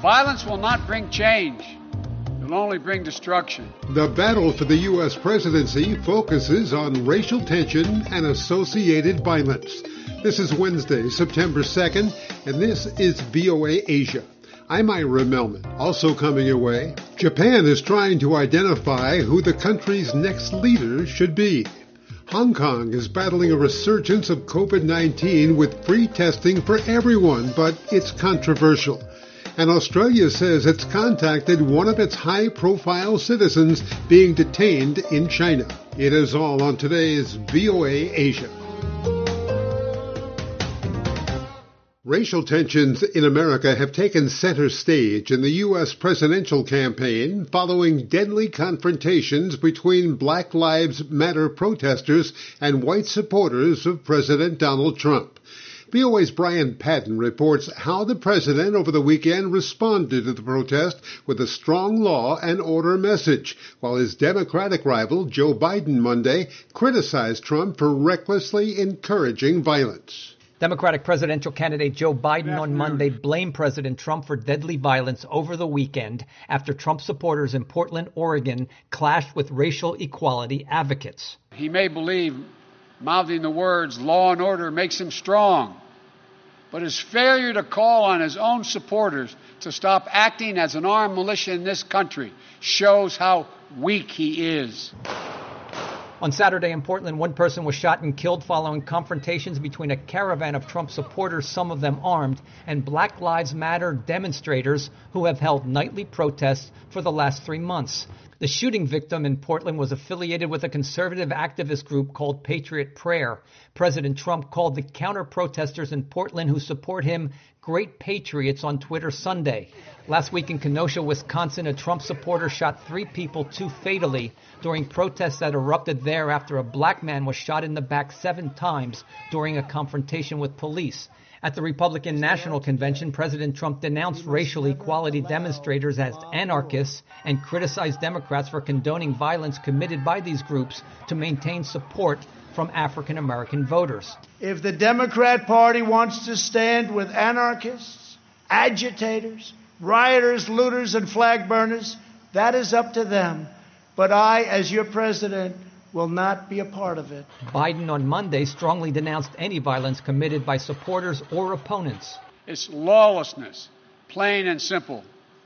Violence will not bring change. It will only bring destruction. The battle for the U.S. presidency focuses on racial tension and associated violence. This is Wednesday, September 2nd, and this is VOA Asia. I'm Ira Melman. Also coming your way, Japan is trying to identify who the country's next leader should be. Hong Kong is battling a resurgence of COVID-19 with free testing for everyone, but it's controversial. And Australia says it's contacted one of its high-profile citizens being detained in China. It is all on today's VOA Asia. Racial tensions in America have taken center stage in the U.S. presidential campaign following deadly confrontations between Black Lives Matter protesters and white supporters of President Donald Trump. VOA's Brian Patton reports how the president over the weekend responded to the protest with a strong law and order message, while his Democratic rival Joe Biden Monday criticized Trump for recklessly encouraging violence. Democratic presidential candidate Joe Biden on Monday blamed President Trump for deadly violence over the weekend after Trump supporters in Portland, Oregon clashed with racial equality advocates. He may believe mouthing the words law and order makes him strong, but his failure to call on his own supporters to stop acting as an armed militia in this country shows how weak he is. On Saturday in Portland, one person was shot and killed following confrontations between a caravan of Trump supporters, some of them armed, and Black Lives Matter demonstrators who have held nightly protests for the last 3 months. The shooting victim in Portland was affiliated with a conservative activist group called Patriot Prayer. President Trump called the counter-protesters in Portland who support him great patriots on Twitter Sunday. Last week in Kenosha, Wisconsin, a Trump supporter shot 3 people, 2 fatally, during protests that erupted there after a black man was shot in the back 7 times during a confrontation with police. At the Republican National Convention, President Trump denounced racial equality demonstrators as anarchists and criticized Democrats for condoning violence committed by these groups to maintain support from African American voters. If the Democrat Party wants to stand with anarchists, agitators, rioters, looters, and flag burners, that is up to them. But I, as your president, will not be a part of it. Biden on Monday strongly denounced any violence committed by supporters or opponents. It's lawlessness, plain and simple.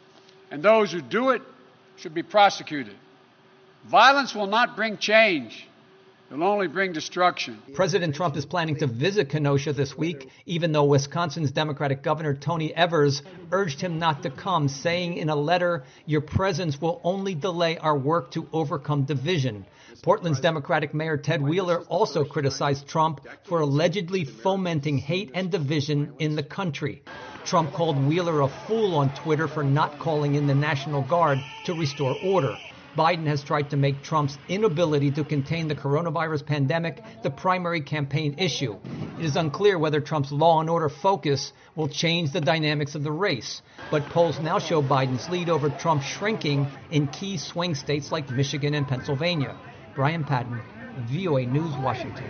And those who do it should be prosecuted. Violence will not bring change. It will only bring destruction. President Trump is planning to visit Kenosha this week, even though Wisconsin's Democratic Governor Tony Evers urged him not to come, saying in a letter, "Your presence will only delay our work to overcome division." Portland's Democratic Mayor Ted Wheeler also criticized Trump for allegedly fomenting hate and division in the country. Trump called Wheeler a fool on Twitter for not calling in the National Guard to restore order. Biden has tried to make Trump's inability to contain the coronavirus pandemic the primary campaign issue. It is unclear whether Trump's law and order focus will change the dynamics of the race, but polls now show Biden's lead over Trump shrinking in key swing states like Michigan and Pennsylvania. Brian Patton, VOA News, Washington.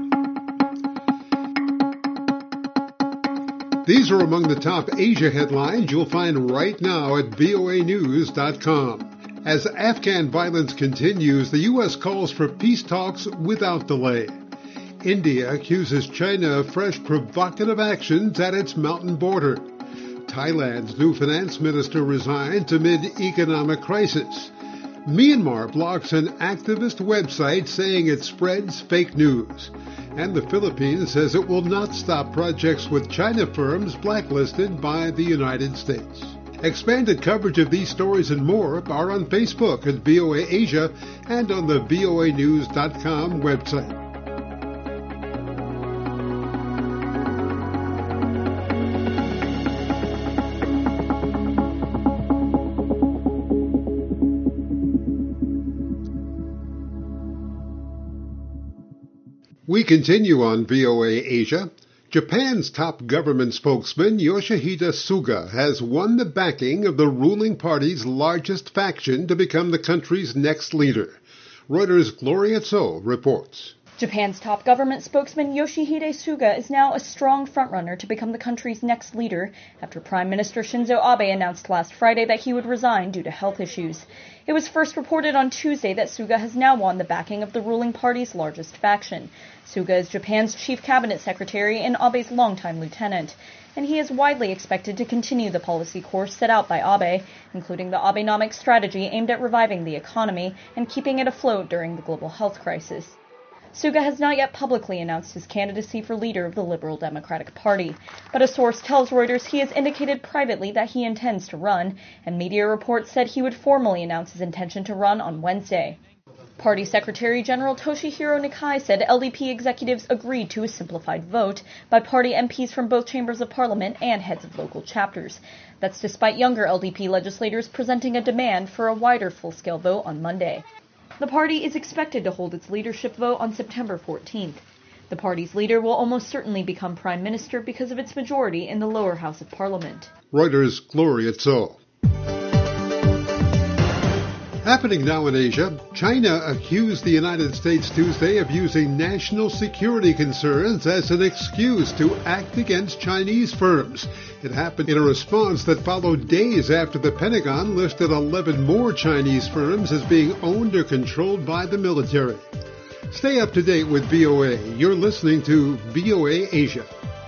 These are among the top Asia headlines you'll find right now at voanews.com. As Afghan violence continues, the U.S. calls for peace talks without delay. India accuses China of fresh provocative actions at its mountain border. Thailand's new finance minister resigns amid economic crisis. Myanmar blocks an activist website saying it spreads fake news. And the Philippines says it will not stop projects with China firms blacklisted by the United States. Expanded coverage of these stories and more are on Facebook at VOA Asia and on the voanews.com website. We continue on VOA Asia. Japan's top government spokesman, Yoshihide Suga, has won the backing of the ruling party's largest faction to become the country's next leader. Reuters' Gloria Tso reports. Japan's top government spokesman Yoshihide Suga is now a strong frontrunner to become the country's next leader after Prime Minister Shinzo Abe announced last Friday that he would resign due to health issues. It was first reported on Tuesday that Suga has now won the backing of the ruling party's largest faction. Suga is Japan's chief cabinet secretary and Abe's longtime lieutenant, and he is widely expected to continue the policy course set out by Abe, including the Abenomics strategy aimed at reviving the economy and keeping it afloat during the global health crisis. Suga has not yet publicly announced his candidacy for leader of the Liberal Democratic Party, but a source tells Reuters he has indicated privately that he intends to run, and media reports said he would formally announce his intention to run on Wednesday. Party Secretary General Toshihiro Nikai said LDP executives agreed to a simplified vote by party MPs from both chambers of parliament and heads of local chapters. That's despite younger LDP legislators presenting a demand for a wider full-scale vote on Monday. The party is expected to hold its leadership vote on September 14th. The party's leader will almost certainly become prime minister because of its majority in the lower house of parliament. Reuters' Gloria Tso. Happening now in Asia, China accused the United States Tuesday of using national security concerns as an excuse to act against Chinese firms. It happened in a response that followed days after the Pentagon listed 11 more Chinese firms as being owned or controlled by the military. Stay up to date with VOA. You're listening to VOA Asia.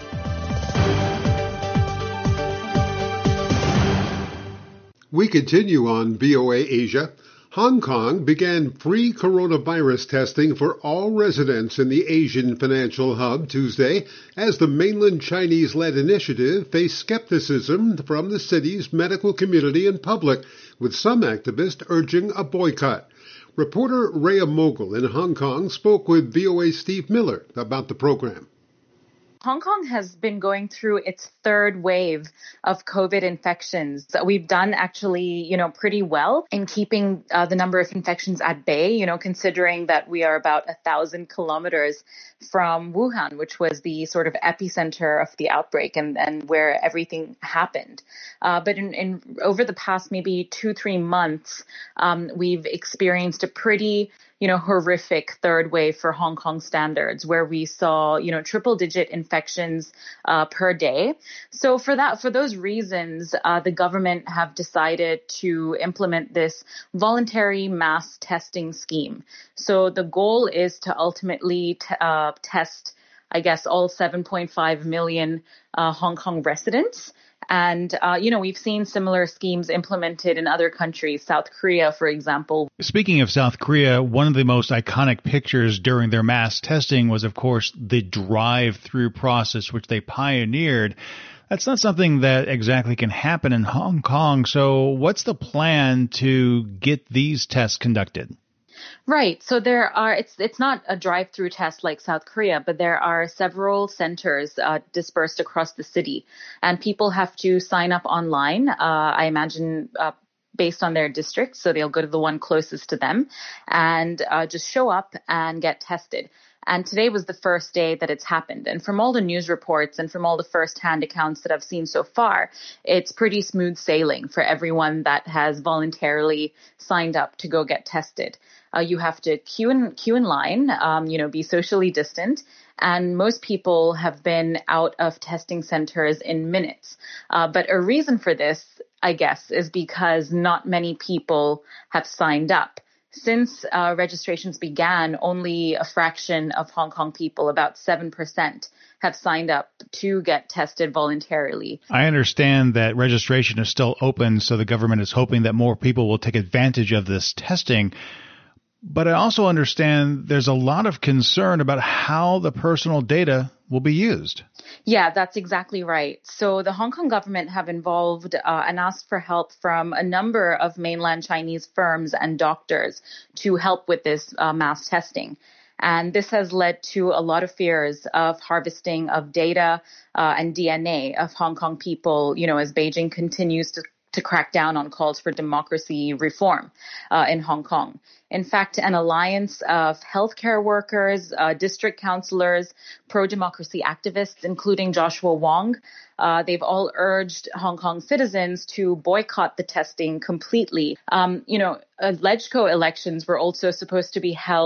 We continue on VOA Asia. Hong Kong began free coronavirus testing for all residents in the Asian financial hub Tuesday as the mainland Chinese-led initiative faced skepticism from the city's medical community and public, with some activists urging a boycott. Reporter Rhea Mogul in Hong Kong spoke with VOA's Steve Miller about the program. Hong Kong has been going through its third wave of COVID infections. We've done actually, pretty well in keeping the number of infections at bay, considering that we are about 1,000 kilometers from Wuhan, which was the sort of epicenter of the outbreak and where everything happened. But in over the past maybe 2-3 months, we've experienced a pretty horrific third wave for Hong Kong standards, where we saw, triple-digit infections per day. So for those reasons, the government have decided to implement this voluntary mass testing scheme. So the goal is to ultimately test, all 7.5 million Hong Kong residents. And, we've seen similar schemes implemented in other countries, South Korea, for example. Speaking of South Korea, one of the most iconic pictures during their mass testing was, of course, the drive-through process, which they pioneered. That's not something that exactly can happen in Hong Kong. So what's the plan to get these tests conducted? Right. So it's not a drive-through test like South Korea, but there are several centers dispersed across the city, and people have to sign up online, I imagine, based on their district. So they'll go to the one closest to them and just show up and get tested. And today was the first day that it's happened. And from all the news reports and from all the first-hand accounts that I've seen so far, it's pretty smooth sailing for everyone that has voluntarily signed up to go get tested. You have to queue in line, be socially distant. And most people have been out of testing centers in minutes. But a reason for this, I guess, is because not many people have signed up. Since registrations began, only a fraction of Hong Kong people, about 7%, have signed up to get tested voluntarily. I understand that registration is still open, so the government is hoping that more people will take advantage of this testing. But I also understand there's a lot of concern about how the personal data will be used. Yeah, that's exactly right. So the Hong Kong government have involved and asked for help from a number of mainland Chinese firms and doctors to help with this mass testing. And this has led to a lot of fears of harvesting of data and DNA of Hong Kong people, as Beijing continues to crack down on calls for democracy reform in Hong Kong. In fact, an alliance of healthcare workers, district councillors, pro-democracy activists, including Joshua Wong, they've all urged Hong Kong citizens to boycott the testing completely. LegCo elections were also supposed to be held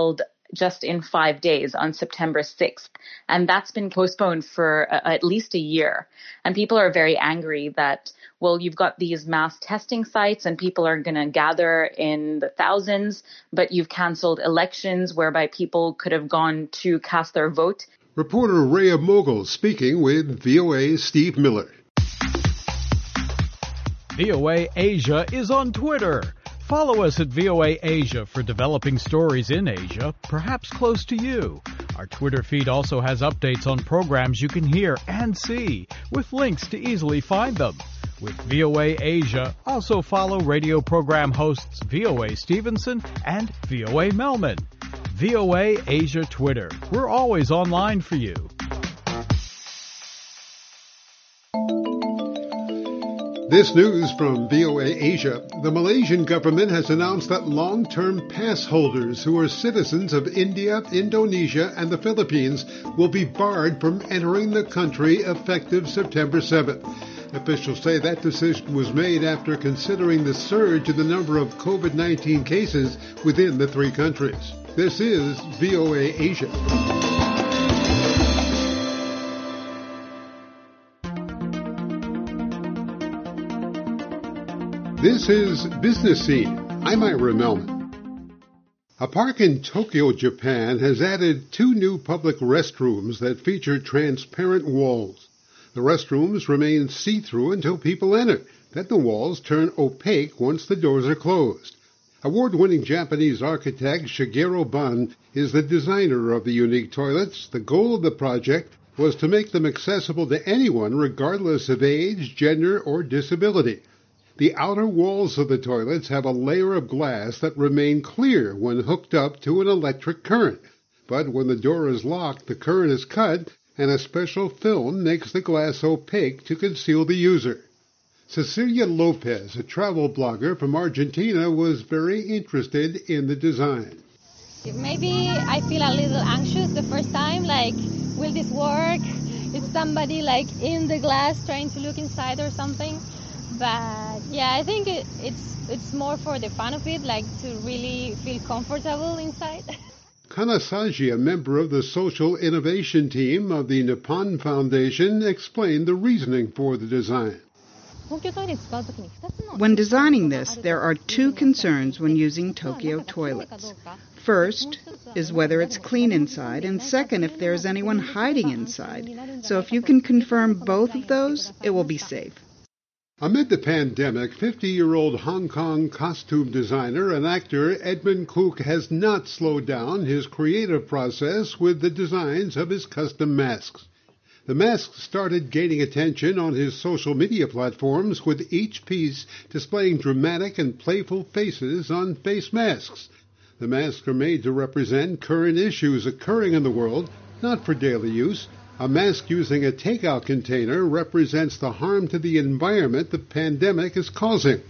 just in 5 days on September 6th. And that's been postponed for at least a year. And people are very angry that, well, you've got these mass testing sites and people are going to gather in the thousands, but you've canceled elections whereby people could have gone to cast their vote. Reporter Rhea Mogul speaking with VOA's Steve Miller. VOA Asia is on Twitter. Follow us at VOA Asia for developing stories in Asia, perhaps close to you. Our Twitter feed also has updates on programs you can hear and see, with links to easily find them. With VOA Asia, also follow radio program hosts VOA Stevenson and VOA Melman. VOA Asia Twitter. We're always online for you. This news from VOA Asia. The Malaysian government has announced that long-term pass holders who are citizens of India, Indonesia, and the Philippines will be barred from entering the country effective September 7th. Officials say that decision was made after considering the surge in the number of COVID-19 cases within the three countries. This is VOA Asia. This is Business Scene. I'm Ira Melman. A park in Tokyo, Japan has added 2 new public restrooms that feature transparent walls. The restrooms remain see-through until people enter. Then the walls turn opaque once the doors are closed. Award-winning Japanese architect Shigeru Ban is the designer of the unique toilets. The goal of the project was to make them accessible to anyone regardless of age, gender, or disability. The outer walls of the toilets have a layer of glass that remain clear when hooked up to an electric current. But when the door is locked, the current is cut, and a special film makes the glass opaque to conceal the user. Cecilia Lopez, a travel blogger from Argentina, was very interested in the design. Maybe I feel a little anxious the first time, like, will this work? Is somebody like in the glass trying to look inside or something? But yeah, I think it's more for the fun of it, like to really feel comfortable inside. Kanasaji, a member of the social innovation team of the Nippon Foundation, explained the reasoning for the design. When designing this, there are 2 concerns when using Tokyo toilets. First is whether it's clean inside, and second, if there's anyone hiding inside. So if you can confirm both of those, it will be safe. Amid the pandemic, 50-year-old Hong Kong costume designer and actor Edmund Cook has not slowed down his creative process with the designs of his custom masks. The masks started gaining attention on his social media platforms, with each piece displaying dramatic and playful faces on face masks. The masks are made to represent current issues occurring in the world, not for daily use. A mask using a takeout container represents the harm to the environment the pandemic is causing.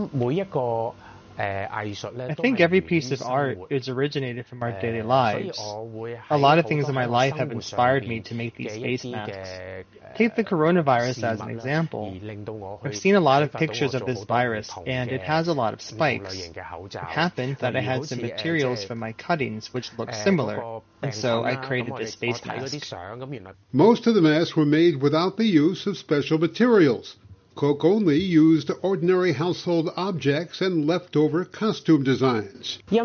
I think every piece of art is originated from our daily lives. A lot of things in my life have inspired me to make these face masks. Take the coronavirus as an example. I've seen a lot of pictures of this virus, and it has a lot of spikes. It happened that I had some materials from my cuttings which looked similar, and so I created this face mask. Most of the masks were made without the use of special materials. Cook only used ordinary household objects and leftover costume designs. I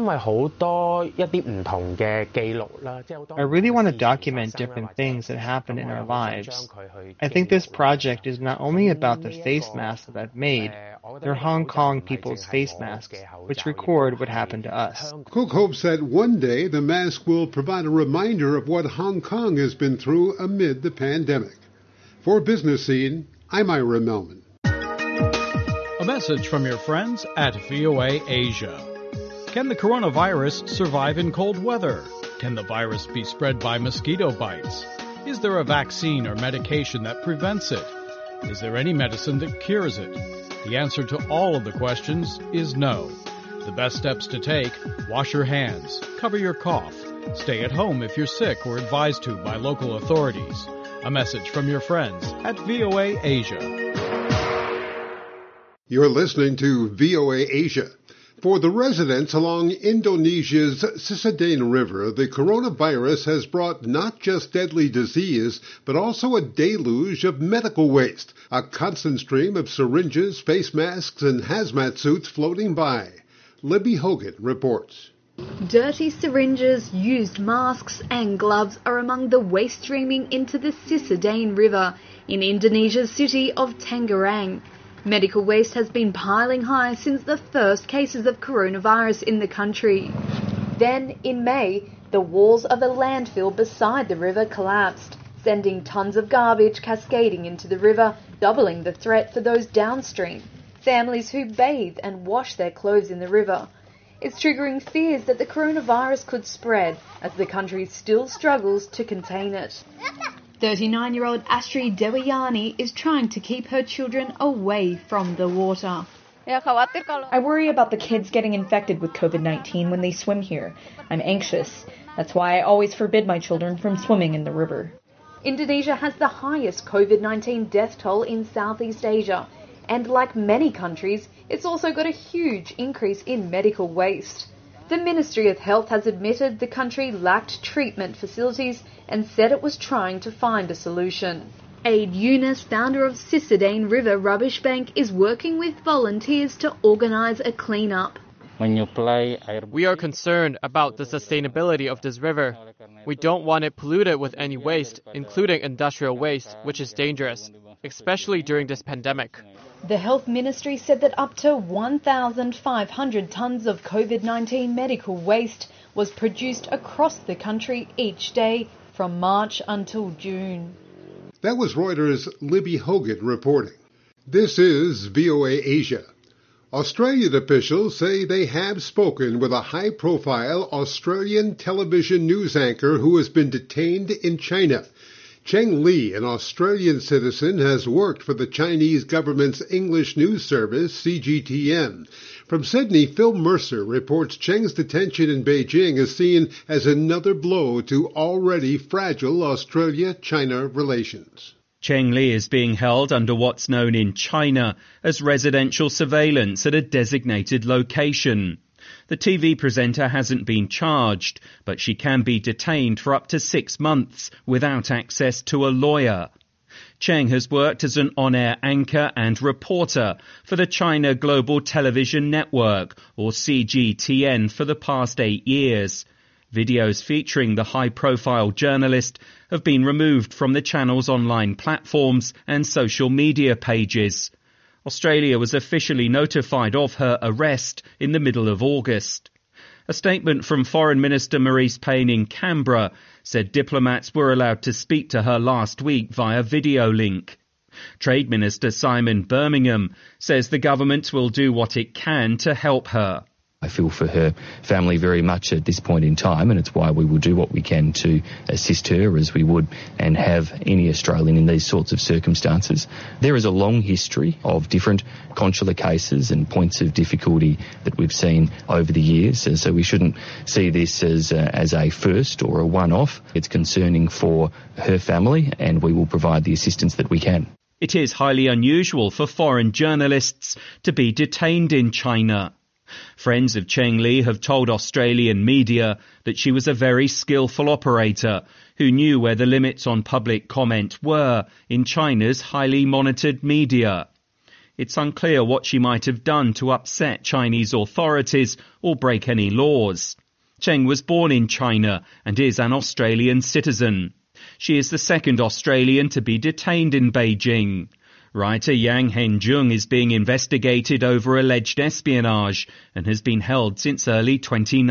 really want to document different things that happen in our lives. I think this project is not only about the face masks that I've made, they're Hong Kong people's face masks, which record what happened to us. Cook hopes that one day the mask will provide a reminder of what Hong Kong has been through amid the pandemic. For Business Scene, I'm Ira Melman. A message from your friends at VOA Asia. Can the coronavirus survive in cold weather? Can the virus be spread by mosquito bites? Is there a vaccine or medication that prevents it? Is there any medicine that cures it? The answer to all of the questions is no. The best steps to take: wash your hands, cover your cough, stay at home if you're sick or advised to by local authorities. A message from your friends at VOA Asia. You're listening to VOA Asia. For the residents along Indonesia's Cisadane River, the coronavirus has brought not just deadly disease, but also a deluge of medical waste, a constant stream of syringes, face masks, and hazmat suits floating by. Libby Hogan reports. Dirty syringes, used masks and gloves are among the waste streaming into the Cisadane River in Indonesia's city of Tangerang. Medical waste has been piling high since the first cases of coronavirus in the country. Then, in May, the walls of a landfill beside the river collapsed, sending tons of garbage cascading into the river, doubling the threat for those downstream, families who bathe and wash their clothes in the river. It's triggering fears that the coronavirus could spread as the country still struggles to contain it. 39-year-old Astri Dewayani is trying to keep her children away from the water. I worry about the kids getting infected with COVID-19 when they swim here. I'm anxious. That's why I always forbid my children from swimming in the river. Indonesia has the highest COVID-19 death toll in Southeast Asia. And like many countries, it's also got a huge increase in medical waste. The Ministry of Health has admitted the country lacked treatment facilities and said it was trying to find a solution. Aid Yunus, founder of Cisadane River Rubbish Bank, is working with volunteers to organise a clean-up. We are concerned about the sustainability of this river. We don't want it polluted with any waste, including industrial waste, which is dangerous, especially during this pandemic. The Health Ministry said that up to 1,500 tonnes of COVID-19 medical waste was produced across the country each day from March until June. That was Reuters' Libby Hogan reporting. This is VOA Asia. Australian officials say they have spoken with a high-profile Australian television news anchor who has been detained in China. Cheng Li, an Australian citizen, has worked for the Chinese government's English news service, CGTN. From Sydney, Phil Mercer reports Cheng's detention in Beijing is seen as another blow to already fragile Australia-China relations. Cheng Li is being held under what's known in China as residential surveillance at a designated location. The TV presenter hasn't been charged, but she can be detained for up to 6 months without access to a lawyer. Cheng has worked as an on-air anchor and reporter for the China Global Television Network, or CGTN, for the past 8 years. Videos featuring the high-profile journalist have been removed from the channel's online platforms and social media pages. Australia was officially notified of her arrest in the middle of August. A statement from Foreign Minister Marise Payne in Canberra said diplomats were allowed to speak to her last week via video link. Trade Minister Simon Birmingham says the government will do what it can to help her. I feel for her family very much at this point in time, and it's why we will do what we can to assist her as we would and have any Australian in these sorts of circumstances. There is a long history of different consular cases and points of difficulty that we've seen over the years, so we shouldn't see this as a first or a one-off. It's concerning for her family, and we will provide the assistance that we can. It is highly unusual for foreign journalists to be detained in China. Friends of Cheng Li have told Australian media that she was a very skillful operator who knew where the limits on public comment were in China's highly monitored media. It's unclear what she might have done to upset Chinese authorities or break any laws. Cheng was born in China and is an Australian citizen. She is the second Australian to be detained in Beijing. Writer Yang Henjung is being investigated over alleged espionage and has been held since early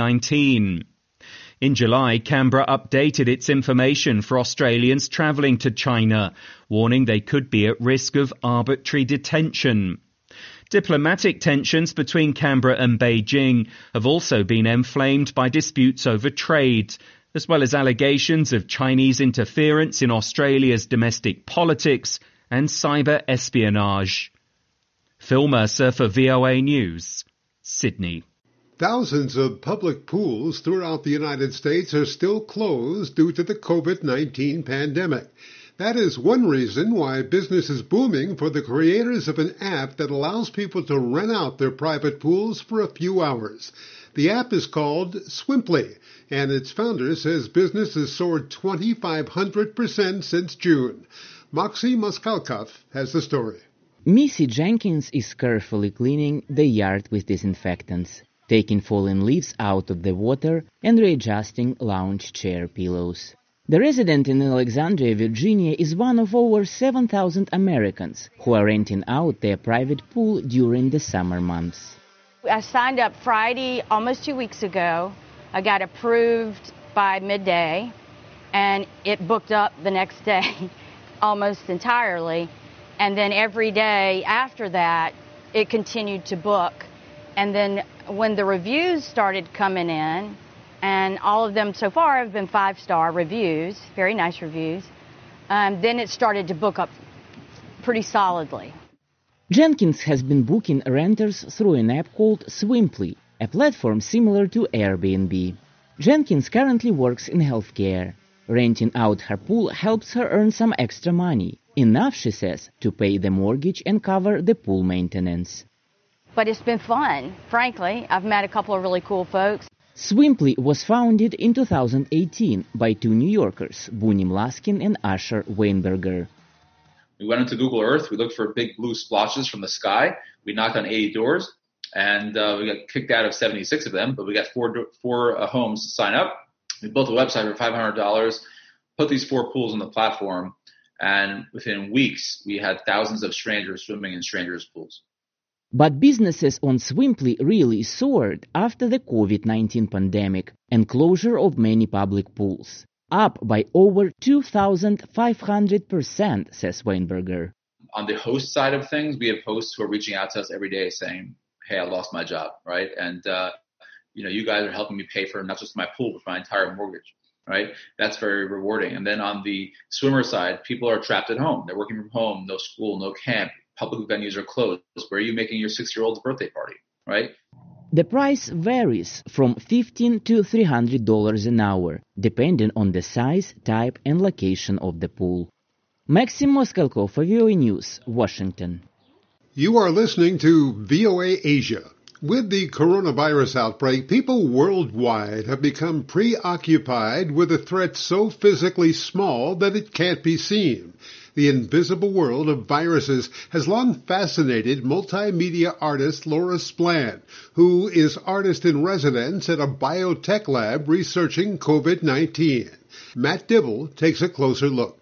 2019. In July, Canberra updated its information for Australians travelling to China, warning they could be at risk of arbitrary detention. Diplomatic tensions between Canberra and Beijing have also been inflamed by disputes over trade, as well as allegations of Chinese interference in Australia's domestic politics and cyber espionage. Phil Mercer for VOA News, Sydney. Thousands of public pools throughout the United States are still closed due to the COVID-19 pandemic. That is one reason why business is booming for the creators of an app that allows people to rent out their private pools for a few hours. The app is called Swimply, and its founder says business has soared 2,500% since June. Moxie Moskalkov has the story. Missy Jenkins is carefully cleaning the yard with disinfectants, taking fallen leaves out of the water and readjusting lounge chair pillows. The resident in Alexandria, Virginia, is one of over 7,000 Americans who are renting out their private pool during the summer months. I signed up Friday, almost 2 weeks ago. I got approved by midday, and it booked up the next day almost entirely. And then every day after that, it continued to book. And then when the reviews started coming in, and all of them so far have been 5-star reviews, very nice reviews, then it started to book up pretty solidly. Jenkins has been booking renters through an app called Swimply, a platform similar to Airbnb. Jenkins currently works in healthcare. Renting out her pool helps her earn some extra money, enough, she says, to pay the mortgage and cover the pool maintenance. But it's been fun, frankly. I've met a couple of really cool folks. Swimply was founded in 2018 by two New Yorkers, Bunim Laskin and Asher Weinberger. We went into Google Earth. We looked for big blue splotches from the sky. We knocked on 80 doors, and we got kicked out of 76 of them, but we got four homes to sign up. We built a website for $500, put these 4 pools on the platform, and within weeks, we had thousands of strangers swimming in strangers' pools. But businesses on Swimply really soared after the COVID-19 pandemic and closure of many public pools, up by over 2,500%, says Weinberger. On the host side of things, we have hosts who are reaching out to us every day saying, hey, I lost my job, right? And, you guys are helping me pay for not just my pool, but my entire mortgage, right? That's very rewarding. And then on the swimmer side, people are trapped at home. They're working from home, no school, no camp. Public venues are closed. Where are you making your 6-year-old's birthday party, right? The price varies from $15 to $300 an hour, depending on the size, type, and location of the pool. Maxim Moskalkov for VOA News, Washington. You are listening to VOA Asia. With the coronavirus outbreak, people worldwide have become preoccupied with a threat so physically small that it can't be seen. The invisible world of viruses has long fascinated multimedia artist Laura Splan, who is artist-in-residence at a biotech lab researching COVID-19. Matt Dibble takes a closer look.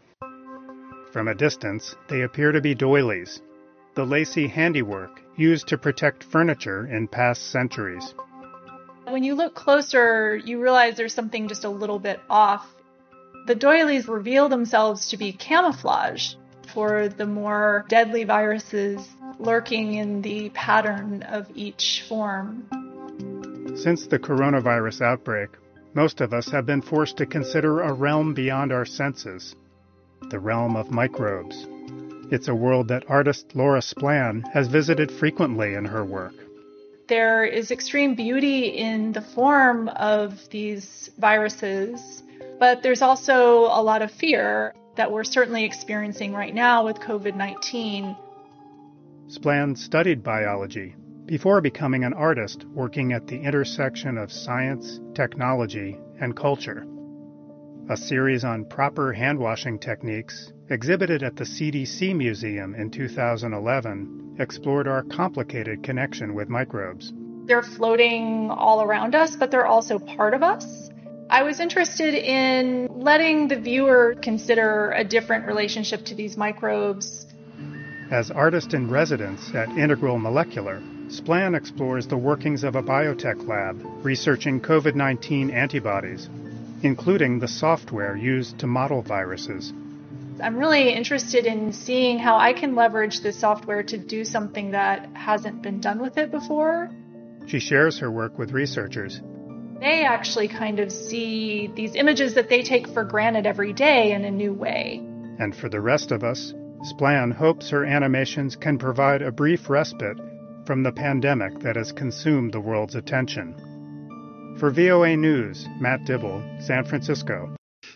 From a distance, they appear to be doilies, the lacy handiwork used to protect furniture in past centuries. When you look closer, you realize there's something just a little bit off. The doilies reveal themselves to be camouflage for the more deadly viruses lurking in the pattern of each form. Since the coronavirus outbreak, most of us have been forced to consider a realm beyond our senses, the realm of microbes. It's a world that artist Laura Splan has visited frequently in her work. There is extreme beauty in the form of these viruses, but there's also a lot of fear that we're certainly experiencing right now with COVID-19. Splan studied biology before becoming an artist working at the intersection of science, technology, and culture. A series on proper hand-washing techniques exhibited at the CDC Museum in 2011 explored our complicated connection with microbes. They're floating all around us, but they're also part of us. I was interested in letting the viewer consider a different relationship to these microbes. As artist-in-residence at Integral Molecular, Splan explores the workings of a biotech lab researching COVID-19 antibodies, including the software used to model viruses. I'm really interested in seeing how I can leverage this software to do something that hasn't been done with it before. She shares her work with researchers. They actually kind of see these images that they take for granted every day in a new way. And for the rest of us, Splan hopes her animations can provide a brief respite from the pandemic that has consumed the world's attention. For VOA News, Matt Dibble, San Francisco.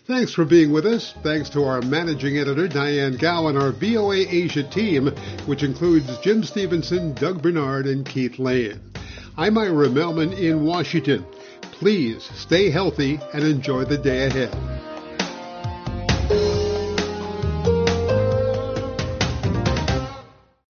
Thanks for being with us. Thanks to our managing editor, Diane Gow, and our VOA Asia team, which includes Jim Stevenson, Doug Bernard, and Keith Lane. I'm Ira Melman in Washington. Please stay healthy and enjoy the day ahead.